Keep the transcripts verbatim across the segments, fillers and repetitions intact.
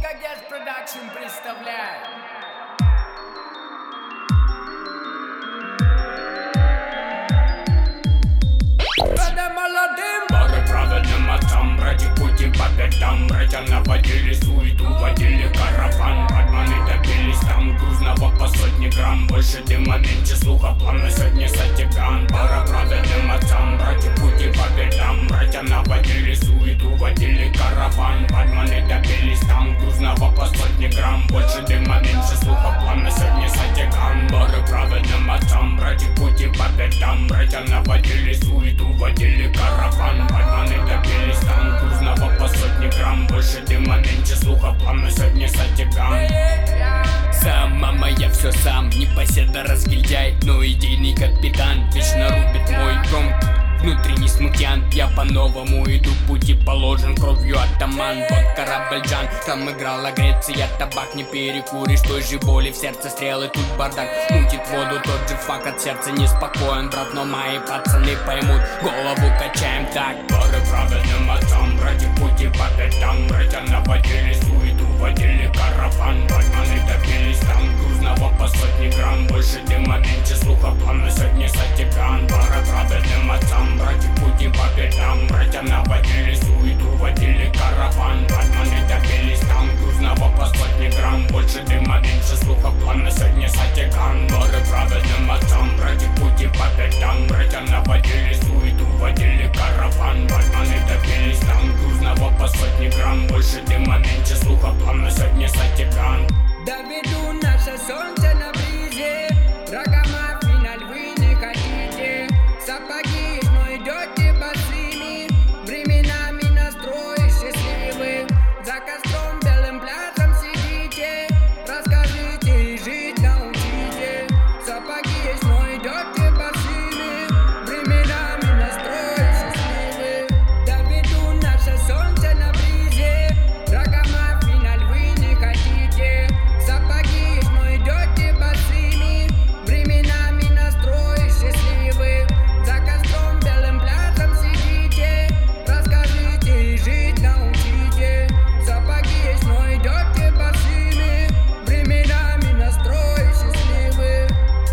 Гагеш Продакшн представляет. Когда молодым Бары праведным отцам, братья пути по пятам. Братья наводили суету, водили караван. Батманы добились там грузного по сотни грамм. Больше дыма, меньше слуха, плавно сотни сатиган. Бары праведным отцам, братья пути по пятам. Братья наводили суету, водили караван. Батманы добились там грузного по сотни грамм. Больше дыма, меньше слуха, плавно сотни сатиган. Бары праведным отцам, братья пути по пятам. Братья наводили суету, водили караван. Батманы добились там грузного по сотни грамм. Больше дыма, меньше слуха, плавно сотни сатиган. Сам, мама, я все сам, не поседа, разгильдяй, но идейный капитан. Вечно рубит мой дом, внутренний смутьян. Я по-новому иду, пути положен кровью атаман. Вот корабль Джан, там играла Греция. Табак не перекуришь, той же боли в сердце стрелы. Тут бардак мутит воду, тот же факт, от сердца неспокоен. Брат, но мои пацаны поймут, голову качаем так. Бары праведным отцам, братья пути по пятам. Братья наводили суету, водили караван. Батманы добились там грузного по сотни грамм. Больше дыма, меньше слуха, плавно сотни сатиган. Бары праведным отцам, братья пути по пятам. Братья наводили суету, водили караван. Батманы добились там грузного по сотни грамм. Больше дыма, меньше слуха, плавно сотни сатиган. Бары праведным отцам, братья пути по пятам. Братья наводили суету, водили караван. Батманы добились там грузного по сотни грамм. Больше дыма, меньше слуха, плавно сотни сатиган. доведу наше солнце на бризе. Рогама финаль вы не хотите. Сапоги, но идете босыми. Временами настрой счастливый. За костром белым пляжем сидите. Расскажите и жить научите. Сапоги есть, но идете босыми. Временами настрой счастливый. Доведу наше солнце на бризе. Рогама финаль вы не хотите. Сапоги есть, но идете босыми. Временами настрой счастливый. За костром белым пляжем сидите. Расскажите и жить научите. Сапоги есть, но идете босыми. Временами настрой счастливый.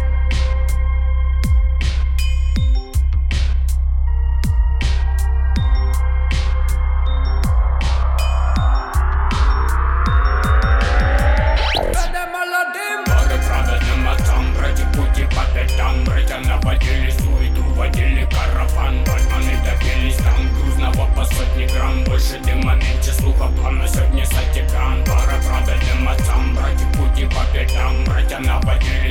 Когда молодым Бары праведным отцам, братья пути по пятам. Братья наводили суету, водили караван. Батманы добились там грузного по сотни грамм. Больше дыма, меньше слуха, плавно сотни сатиган. Бары праведным отцам, братья пути по пятам. Братья наводили